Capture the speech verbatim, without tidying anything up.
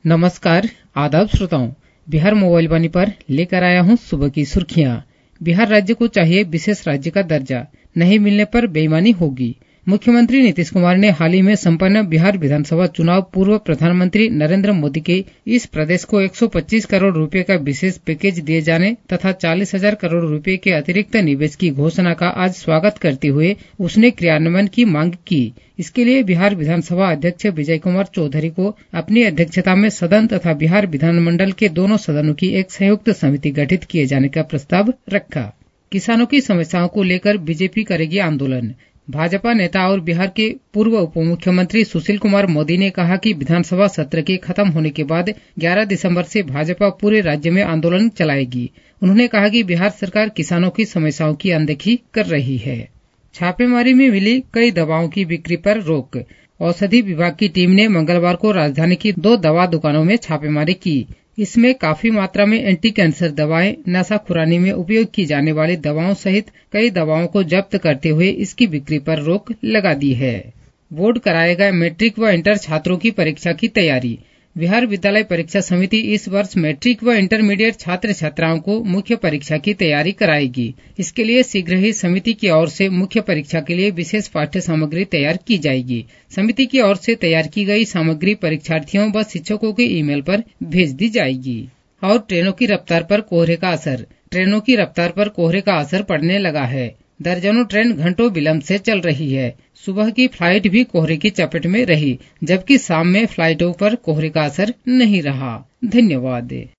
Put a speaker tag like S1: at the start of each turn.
S1: नमस्कार, आदाब श्रोताओं। बिहार मोबाइल वाणी पर लेकर आया हूं सुबह की सुर्खियां। बिहार राज्य को चाहिए विशेष राज्य का दर्जा, नहीं मिलने पर बेईमानी होगी। मुख्यमंत्री नीतीश कुमार ने हाल ही में संपन्न बिहार विधानसभा चुनाव पूर्व प्रधानमंत्री नरेंद्र मोदी के इस प्रदेश को एक सौ पच्चीस करोड़ रुपए का विशेष पैकेज दिए जाने तथा चालीस हजार करोड़ रुपए के अतिरिक्त निवेश की घोषणा का आज स्वागत करते हुए उसने क्रियान्वयन की मांग की। इसके लिए बिहार विधानसभा अध्यक्ष विजय कुमार चौधरी को अपनी अध्यक्षता में सदन तथा बिहार विधानमंडल के दोनों सदनों की एक संयुक्त समिति गठित किए जाने का प्रस्ताव रखा। किसानों की समस्याओं को लेकर बीजेपी करेगी आंदोलन। भाजपा नेता और बिहार के पूर्व उप मुख्यमंत्री सुशील कुमार मोदी ने कहा कि विधानसभा सत्र के खत्म होने के बाद ग्यारह दिसंबर से भाजपा पूरे राज्य में आंदोलन चलाएगी। उन्होंने कहा कि बिहार सरकार किसानों की समस्याओं की अनदेखी कर रही है। छापेमारी में मिली कई दवाओं की बिक्री पर रोक। औषधि विभाग की टीम ने मंगलवार को राजधानी की दो दवा दुकानों में छापेमारी की। इसमें काफी मात्रा में एंटी कैंसर दवाएं, नशा खुरानी में उपयोग की जाने वाली दवाओं सहित कई दवाओं को जब्त करते हुए इसकी बिक्री पर रोक लगा दी है। बोर्ड कराएगा मैट्रिक व इंटर छात्रों की परीक्षा की तैयारी। बिहार विद्यालय परीक्षा समिति इस वर्ष मैट्रिक व इंटरमीडिएट छात्र छात्राओं को मुख्य परीक्षा की तैयारी कराएगी। इसके लिए शीघ्र ही समिति की ओर से मुख्य परीक्षा के लिए विशेष पाठ्य सामग्री तैयार की जाएगी। समिति की ओर से तैयार की गई सामग्री परीक्षार्थियों व शिक्षकों के ईमेल पर भेज दी जाएगी। और ट्रेनों की रफ्तार पर कोहरे का असर। ट्रेनों की रफ्तार पर कोहरे का असर पड़ने लगा है। दर्जनों ट्रेन घंटों विलंब से चल रही है। सुबह की फ्लाइट भी कोहरे की चपेट में रही, जबकि शाम में फ्लाइटों पर कोहरे का असर नहीं रहा। धन्यवाद।